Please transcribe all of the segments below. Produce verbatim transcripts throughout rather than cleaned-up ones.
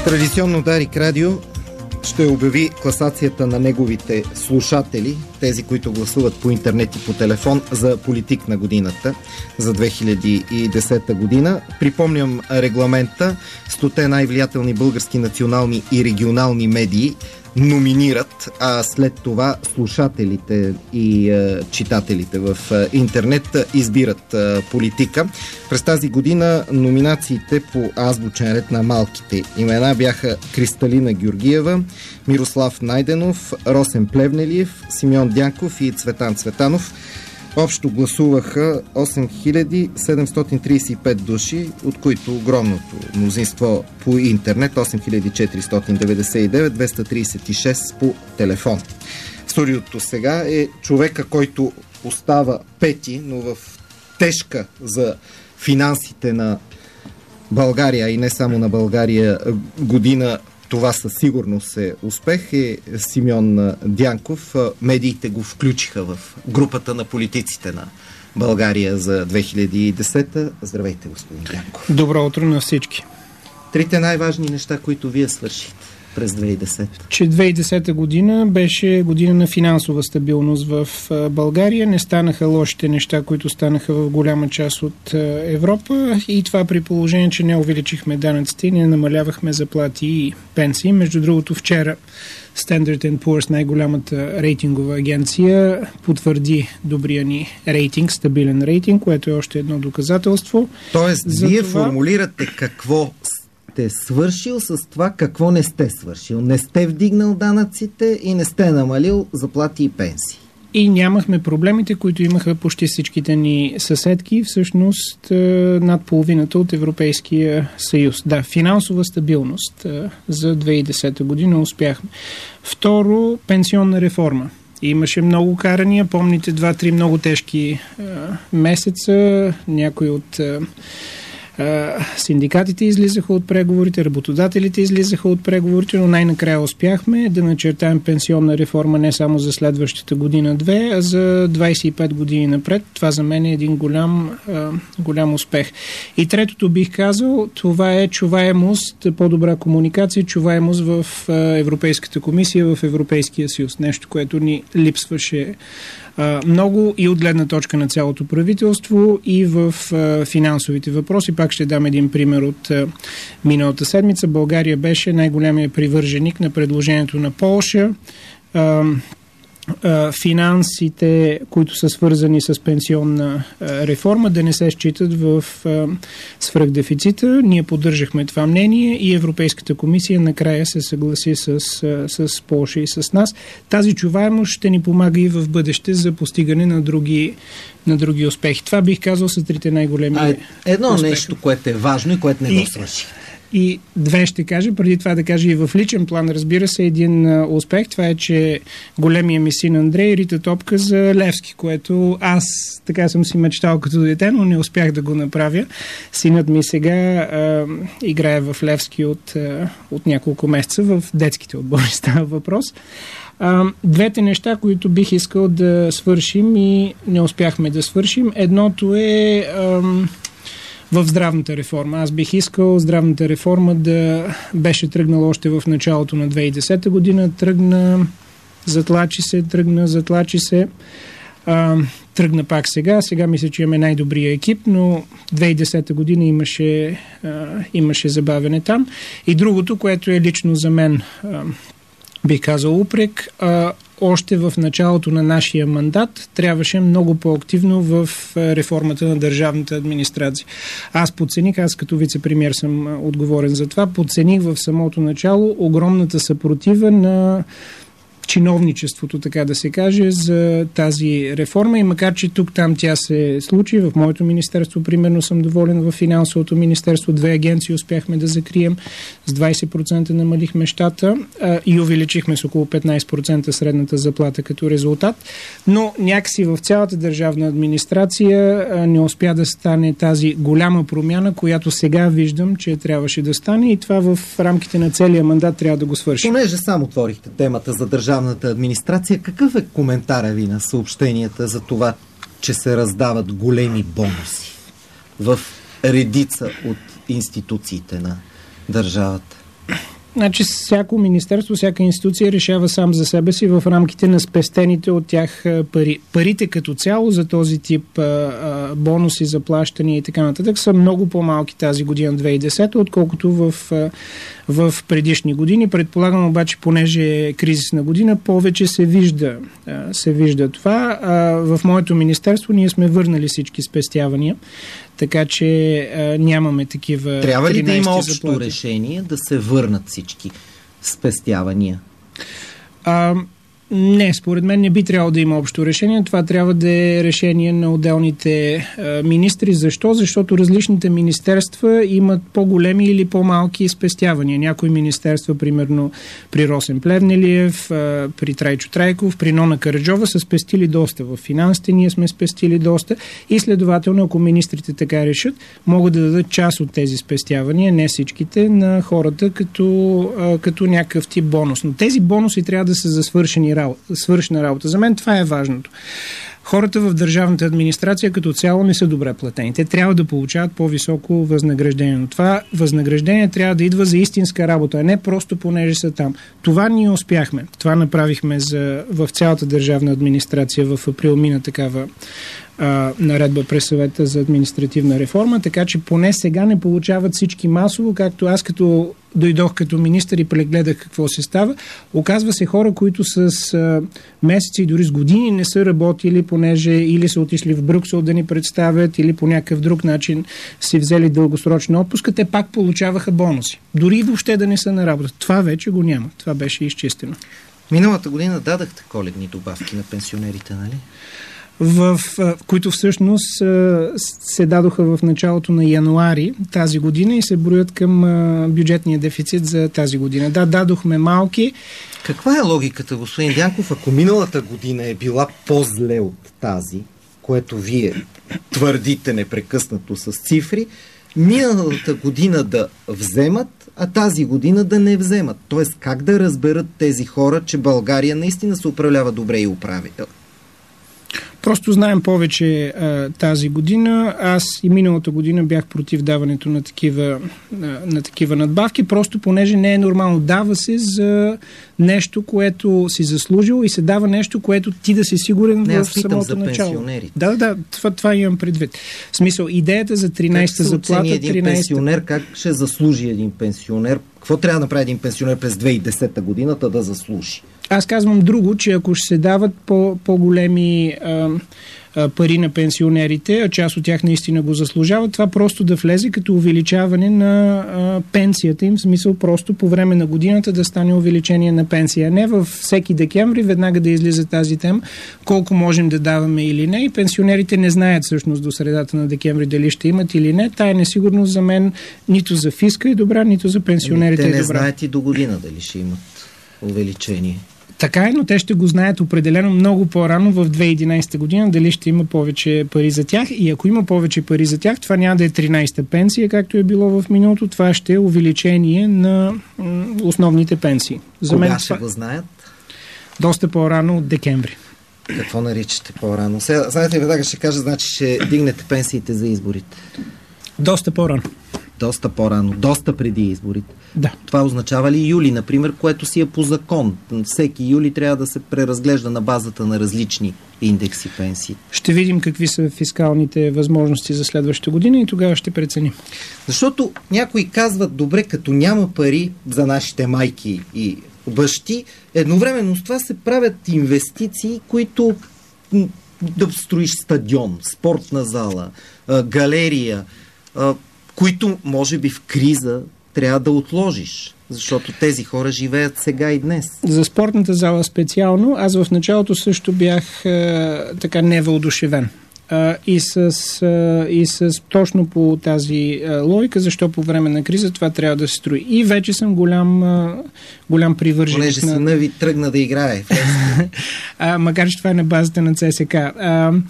Традиционно Дарик Радио ще обяви класацията на неговите слушатели, тези, които гласуват по интернет и по телефон, за политик на годината за две хиляди и десета година. Припомням регламента. Стоте най-влиятелни български национални и регионални медии номинират, а след това слушателите и е, читателите в е, интернет избират е, политика. През тази година номинациите по азбучен ред на малките имена бяха Кристалина Георгиева, Мирослав Найденов, Росен Плевнелиев, Симеон Дянков и Цветан Цветанов. Общо гласуваха осем хиляди седемстотин тридесет и пет души, от които огромното мнозинство по интернет, осем хиляди четиристотин деветдесет и девет, двеста тридесет и шест по телефон. В студиото сега е човека, който остава пети, но в тежка за финансите на България и не само на България година. Това със сигурност е успех, е Симеон Дянков. Медиите го включиха в групата на политиците на България за две хиляди и десета. Здравейте, господин Дянков. Добро утро на всички. Трите най-важни неща, които вие свършите през две хиляди и десета. Че две хиляди и десета година беше година на финансова стабилност в България. Не станаха лошите неща, които станаха в голяма част от Европа, и това при положение, че не увеличихме данъците и не намалявахме заплати и пенсии. Между другото, вчера Standard and Poor's, най-голямата рейтингова агенция, потвърди добрия ни рейтинг, стабилен рейтинг, което е още едно доказателство. Тоест, вие това... формулирате какво сте свършил с това, какво не сте свършил. Не сте вдигнал данъците и не сте намалил заплати и пенсии. И нямахме проблемите, които имаха почти всичките ни съседки, всъщност над половината от Европейския съюз. Да, финансова стабилност за две хиляди и десета година успяхме. Второ, пенсионна реформа. Имаше много карания, помните два-три много тежки месеца, някои от синдикатите излизаха от преговорите, работодателите излизаха от преговорите, но най-накрая успяхме да начертаем пенсионна реформа не само за следващата година-две, а за двайсет и пет години напред. Това за мен е един голям, голям успех. И третото бих казал, това е чуваемост, по-добра комуникация, чуваемост в Европейската комисия, в Европейския съюз. Нещо, което ни липсваше много и от гледна точка на цялото правителство, и в финансовите въпроси. Пак ще дам един пример от миналата седмица. България беше най-големия привърженик на предложението на Полша. Финансите, които са свързани с пенсионна реформа, да не се считат в свръхдефицита. Ние поддържахме това мнение и Европейската комисия накрая се съгласи с, с Полша и с нас. Тази чуваемост ще ни помага и в бъдеще за постигане на други, на други успехи. Това бих казал са трите най-големи а, едно успеха. Нещо, което е важно и което не и... го свърши. И две ще кажа, преди това да кажа и в личен план, разбира се, един а, успех. Това е, че големия ми син Андрей рита топка за Левски, което аз така съм си мечтал като дете, но не успях да го направя. Синът ми сега а, играе в Левски от, а, от няколко месеца, в детските отбори става въпрос. А, двете неща, които бих искал да свършим и не успяхме да свършим. Едното е... А, в здравната реформа. Аз бих искал здравната реформа да беше тръгнала още в началото на две хиляди и десета година. Тръгна, затлачи се, тръгна, затлачи се. А, тръгна пак сега. Сега мисля, че имаме най-добрия екип, но две хиляди и десета година имаше, а, имаше забавене там. И другото, което е лично за мен, а, бих казал упрек, а, още в началото на нашия мандат трябваше много по-активно в реформата на държавната администрация. Аз подцених, аз като вице-премиер съм отговорен за това, подцених в самото начало огромната съпротива на чиновничеството, така да се каже, за тази реформа, и макар че тук-там тя се случи, в моето министерство, примерно, съм доволен, в финансовото министерство, две агенции успяхме да закрием, с двайсет процента намалихме щата а, и увеличихме с около петнайсет процента средната заплата като резултат, но някакси в цялата държавна администрация а, не успя да стане тази голяма промяна, която сега виждам, че трябваше да стане, и това в рамките на целия мандат трябва да го свършим. Понеже само отворихте темата за държавната администрация, какъв е коментара ви на съобщенията за това, че се раздават големи бонуси в редица от институциите на държавата? Значи всяко министерство, всяка институция решава сам за себе си в рамките на спестените от тях пари. Парите като цяло за този тип а, а, бонуси, заплащания и така нататък са много по-малки тази година, две хиляди и десета, отколкото в, а, в предишни години. Предполагам обаче, понеже е кризисна година, повече се вижда, а, се вижда това. А, в моето министерство ние сме върнали всички спестявания, така че а, нямаме такива. Трябва ли да има общо заплати. решение да се върнат всички спестявания? А, не, според мен не би трябвало да има общо решение. Това трябва да е решение на отделните а, министри. Защо? Защото различните министерства имат по-големи или по-малки спестявания. Някои министерства, примерно при Росен Плевнелиев, а, при Трайчо Трайков, при Нона Караджова са спестили доста. В финансите ние сме спестили доста и следователно, ако министрите така решат, могат да дадат част от тези спестявания, не всичките, на хората като, а, като някакъв тип бонус. Но тези бонуси трябва да са за свършени работа, свършена работа. За мен това е важното. Хората в държавната администрация като цяло не са добре платени. Те трябва да получават по-високо възнаграждение. Но това възнаграждение трябва да идва за истинска работа, а не просто понеже са там. Това ние успяхме. Това направихме за, в цялата държавна администрация. В април мина такава а, наредба през съвета за административна реформа, така че поне сега не получават всички масово, както аз като дойдох като министър и прегледах какво се става. Оказва се хора, които с а, месеци и дори с години не са работили, понеже или са отишли в Брюксел да ни представят, или по някакъв друг начин си взели дългосрочна отпуска, те пак получаваха бонуси. Дори въобще да не са на работа. Това вече го няма. Това беше изчистено. Миналата година дадахте коледни добавки на пенсионерите, нали? В, в които всъщност се дадоха в началото на януари тази година и се броят към бюджетния дефицит за тази година. Да, дадохме малки. Каква е логиката, господин Дянков, ако миналата година е била по-зле от тази, което вие твърдите непрекъснато с цифри, миналата година да вземат, а тази година да не вземат? Тоест, как да разберат тези хора, че България наистина се управлява добре и управи? Просто знаем повече а, тази година. Аз и миналата година бях против даването на такива, а, на такива надбавки, просто понеже не е нормално. Дава се за нещо, което си заслужил и се дава нещо, което ти да си сигурен не, в самото за начало. Пенсионерите. Да, да, това, това имам предвид. В смисъл, идеята за тринайсета заплата... един тринайсета пенсионер, как ще заслужи един пенсионер? Какво трябва да направи един пенсионер през две хиляди и десета годината да заслужи? Аз казвам друго, че ако ще се дават по, по-големи а, а, пари на пенсионерите, а част от тях наистина го заслужават, това просто да влезе като увеличаване на а, пенсията им, в смисъл просто по време на годината да стане увеличение на пенсия. Не във всеки декември веднага да излиза тази тема, колко можем да даваме или не, и пенсионерите не знаят всъщност до средата на декември дали ще имат или не. Тая несигурност за мен нито за фиска е добра, нито за пенсионерите е добра. Те не знаят и до година дали ще имат увеличение. Така е, но те ще го знаят определено много по-рано в две хиляди и единайсета година, дали ще има повече пари за тях. И ако има повече пари за тях, това няма да е тринайсета пенсия, както е било в миналото, това ще е увеличение на м- основните пенсии. За Кога мен ще това... го знаят? Доста по-рано от декември. Какво наричате по-рано? Сега, знаете, веднага ще кажа, значи ще дигнете пенсиите за изборите. Доста по-рано. Доста по-рано, доста преди изборите. Да. Това означава ли юли, например, което си е по закон? Всеки юли трябва да се преразглежда на базата на различни индекси пенсии. Ще видим какви са фискалните възможности за следващата година и тогава ще преценим. Защото някои казват, добре, като няма пари за нашите майки и бащи, едновременно с това се правят инвестиции, които да строиш стадион, спортна зала, галерия, които може би в криза трябва да отложиш, защото тези хора живеят сега и днес. За спортната зала специално, аз в началото също бях е, така невъодушевен. Е, и, с, е, и с точно по тази е, логика, защо по време на криза това трябва да се строи. И вече съм голям, е, голям привърженик. Понеже на... сина ви тръгна да играе. а, макар че това е на базата на ЦСКА. А,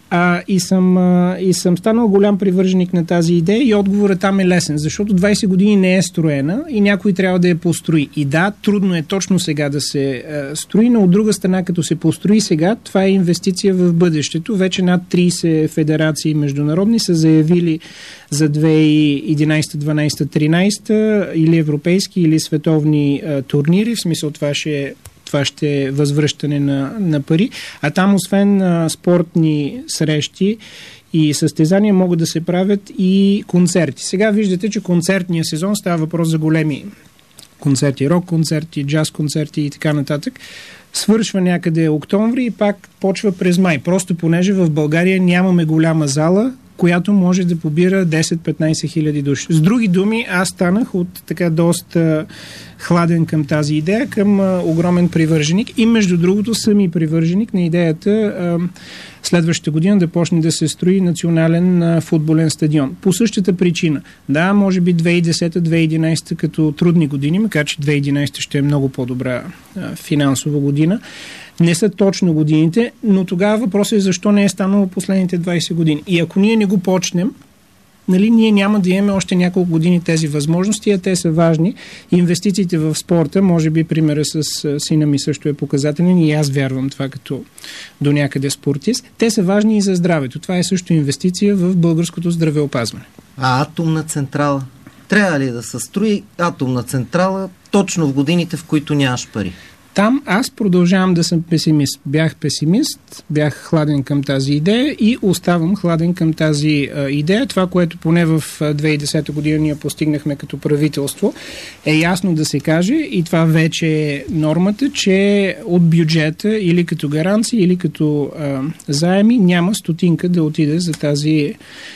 А, и, съм, а, и съм станал голям привърженик на тази идея и отговорът там е лесен, защото двайсет години не е строена и някой трябва да я построи. И да, трудно е точно сега да се а, строи, но от друга страна, като се построи сега, това е инвестиция в бъдещето. Вече над трийсет федерации международни са заявили за две хиляди и единайсета, дванайсета, тринайсета или европейски, или световни а, турнири. В смисъл това ще е това ще е възвръщане на, на пари. А там, освен а, спортни срещи и състезания, могат да се правят и концерти. Сега виждате, че концертния сезон става въпрос за големи концерти, рок-концерти, джаз-концерти и така нататък. Свършва някъде октомври и пак почва през май. Просто понеже в България нямаме голяма зала, която може да побира десет-петнайсет хиляди души. С други думи, аз станах от така доста хладен към тази идея, към а, огромен привърженик и между другото съм и привърженик на идеята а, следващата година да почне да се строи национален а, футболен стадион. По същата причина. Да, може би две хиляди и десета, две хиляди и единайсета като трудни години, макар че две хиляди и единайсета ще е много по-добра а, финансова година. Не са точно годините, но тогава въпросът е защо не е станало последните двайсет години. И ако ние не го почнем, нали, ние няма да имаме още няколко години тези възможности, а те са важни. Инвестициите в спорта, може би примера с сина ми също е показателен и аз вярвам това като до някъде спортист. Те са важни и за здравето. Това е също инвестиция в българското здравеопазване. А атомна централа? Трябва ли да се строи атомна централа точно в годините, в които нямаш пари? Там аз продължавам да съм песимист. Бях песимист, бях хладен към тази идея и оставам хладен към тази а, идея. Това, което поне в две хиляди и десета година ние постигнахме като правителство, е ясно да се каже и това вече е нормата, че от бюджета или като гаранции, или като а, заеми няма стотинка да отиде за тази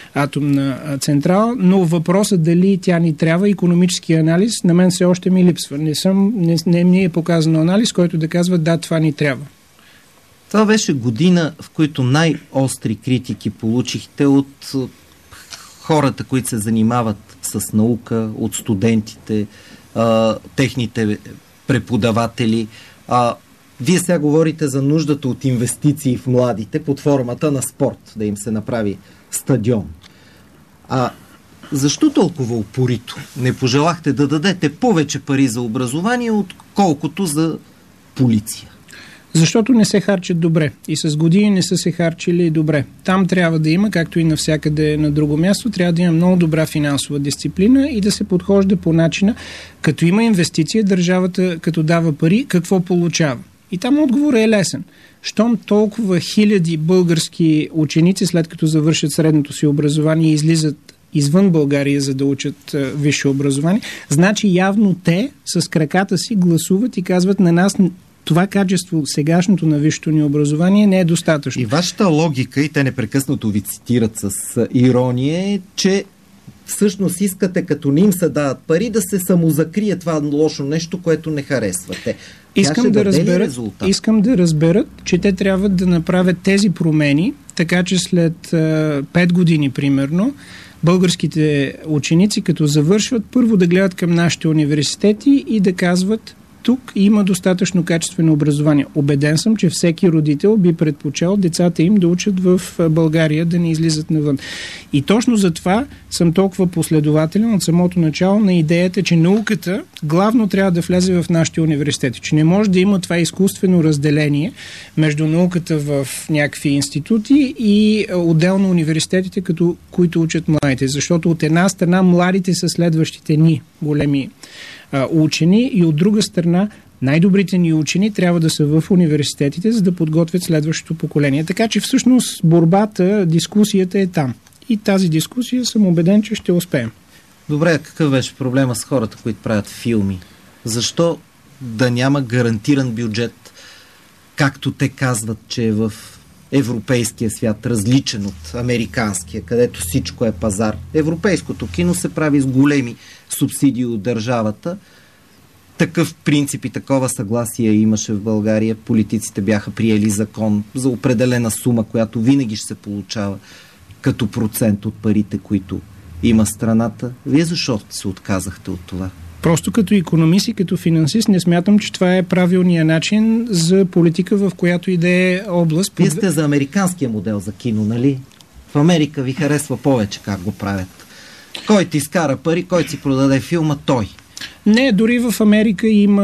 атомна централа, но въпросът дали тя ни трябва, икономически анализ, на мен все още ми липсва. Не, съм, не, не ми е показан анализ, който да казва да, това ни трябва. Това беше година, в които най-остри критики получихте от хората, които се занимават с наука, от студентите, а, техните преподаватели. А, вие сега говорите за нуждата от инвестиции в младите под формата на спорт, да им се направи стадион. А защо толкова упорито не пожелахте да дадете повече пари за образование, отколкото за полиция? Защото не се харчат добре. И с години не са се харчили добре. Там трябва да има, както и навсякъде на друго място, трябва да има много добра финансова дисциплина и да се подхожда по начина, като има инвестиция, държавата като дава пари, какво получава? И там отговорът е лесен. Щом толкова хиляди български ученици, след като завършат средното си образование и излизат извън България, за да учат а, висше образование, значи явно те с краката си гласуват и казват на нас това качество, сегашното на висшето ни образование не е достатъчно. И вашата логика, и те непрекъснато ви цитират с ирония, е, че всъщност искате, като не им се дават пари, да се самозакрие това лошо нещо, което не харесвате. Искам да, разберат, искам да разберат, че те трябва да направят тези промени, така че след а, пет години, примерно, българските ученици, като завършват, първо да гледат към нашите университети и да казват: тук има достатъчно качествено образование. Убеден съм, че всеки родител би предпочел децата им да учат в България, да не излизат навън. И точно за това съм толкова последователен от самото начало на идеята, че науката главно трябва да влезе в нашите университети. Че не може да има това изкуствено разделение между науката в някакви институти и отделно университетите, като, които учат младите. Защото от една страна младите са следващите ни големи учени и от друга страна най-добрите ни учени трябва да са в университетите, за да подготвят следващото поколение. Така че всъщност борбата, дискусията е там. И тази дискусия съм убеден, че ще успеем. Добре, какъв беше проблема с хората, които правят филми? Защо да няма гарантиран бюджет, както те казват, че е в европейския свят, различен от американския, където всичко е пазар? Европейското кино се прави с големи субсидии от държавата. Такъв принцип и такова съгласие имаше в България. Политиците бяха приели закон за определена сума, която винаги ще се получава като процент от парите, които има страната. Вие защо се отказахте от това? Просто като икономист и като финансист не смятам, че това е правилният начин за политика, в която и да е област. Вие сте за американския модел за кино, нали? В Америка ви харесва повече как го правят. Кой ти изкара пари, кой си продаде филма, той. Не, дори в Америка има,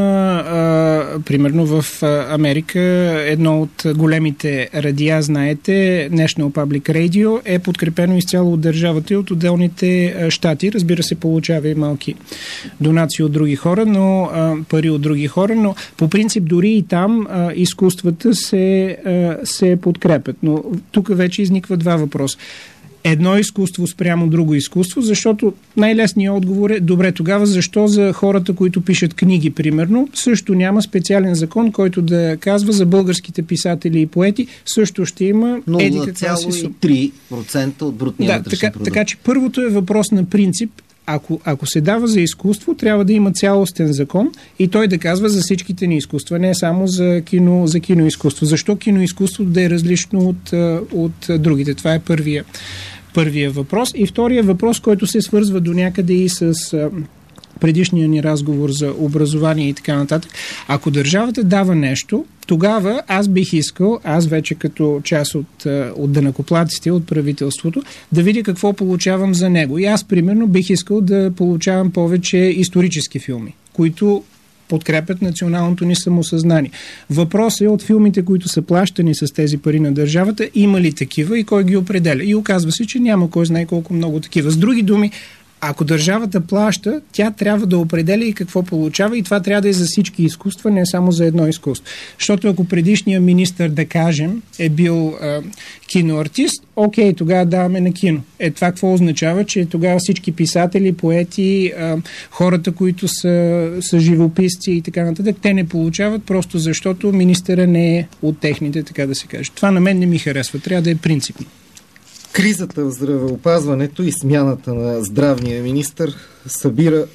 а, примерно в Америка, едно от големите радиа, знаете, National Public Radio, е подкрепено изцяло от държавата и от отделните щати. Разбира се, получава и малки донации от други хора, но а, пари от други хора, но по принцип дори и там а, изкуствата се, а, се подкрепят. Но тук вече изниква два въпроса. Едно изкуство спрямо друго изкуство, защото най-лесният отговор е, добре, тогава защо за хората, които пишат книги, примерно, също няма специален закон, който да казва за българските писатели и поети, също ще има еди каква си сума. нула цяло и три процента от брутния да, вътрешен така, продукт. така че първото е въпрос на принцип. Ако, ако се дава за изкуство, трябва да има цялостен закон и той да казва за всичките ни изкуства, не само за, кино, за киноизкуство. Защо киноизкуството да е различно от, от другите? Това е първия. Първия въпрос. И втория въпрос, който се свързва до някъде и с а, предишния ни разговор за образование и така нататък. Ако държавата дава нещо, тогава аз бих искал, аз вече като част от, от данъкоплатците, от правителството, да видя какво получавам за него. И аз, примерно, бих искал да получавам повече исторически филми, които подкрепят националното ни самосъзнание. Въпросът е от филмите, които са плащани с тези пари на държавата, има ли такива и кой ги определя. И оказва се, че няма кой знае колко много такива. С други думи, ако държавата плаща, тя трябва да определя и какво получава и това трябва да е за всички изкуства, не само за едно изкуство. Защото ако предишният министър, да кажем, е бил а, киноартист, окей, тогава даваме на кино. Е, това какво означава? Че тогава всички писатели, поети, а, хората, които са, са живописци и така нататък, те не получават просто защото министъра не е от техните, така да се каже. Това на мен не ми харесва. Трябва да е принципно. Кризата в здравеопазването и смяната на здравния министър събира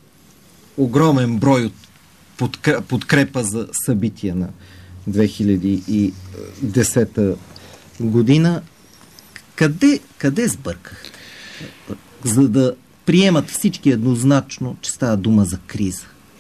огромен брой от подкрепа за събития на две хиляди и десета година. Къде, къде сбърках? За да приемат всички еднозначно, че става дума за криза.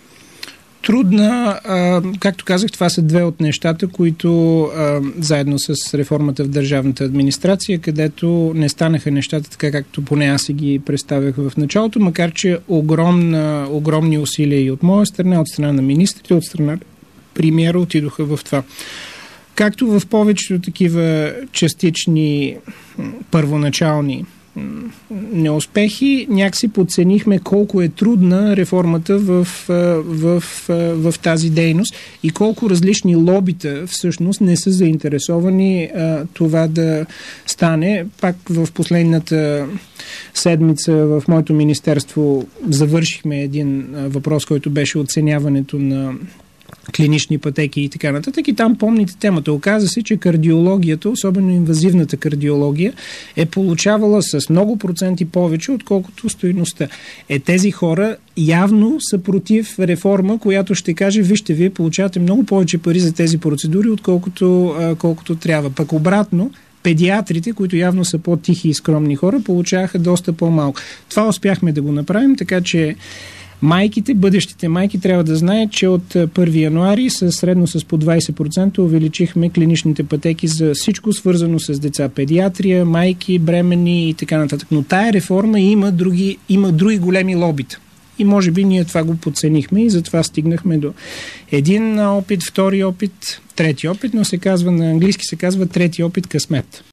Трудна, а, както казах, това са две от нещата, които а, заедно с реформата в държавната администрация, където не станаха нещата така, както поне аз си ги представях в началото, макар че огромна, огромни усилия и от моя страна, от страна на министрите, от страна премиера отидоха в това. Както в повечето такива частични, първоначални неуспехи, някакси подценихме колко е трудна реформата в, в, в, в тази дейност и колко различни лобита всъщност не са заинтересовани а, това да стане. Пак в последната седмица в моето министерство завършихме един а, въпрос, който беше оценяването на клинични пътеки и така нататък. И там помните темата. Оказа се, че кардиологията, особено инвазивната кардиология, е получавала с много проценти повече, отколкото стойността. Е, тези хора явно са против реформа, която ще каже, вижте, вие получавате много повече пари за тези процедури, отколкото а, колкото трябва. Пък обратно, педиатрите, които явно са по-тихи и скромни хора, получаваха доста по-малко. Това успяхме да го направим, така че майките, бъдещите майки трябва да знаят, че от първи януари с средно с по двайсет процента увеличихме клиничните пътеки за всичко свързано с деца, педиатрия, майки, бремени и така нататък. Но тая реформа има други, има други големи лобита. И може би ние това го подценихме и затова стигнахме до един опит, втори опит, трети опит, но се казва на английски се казва трети опит късмет.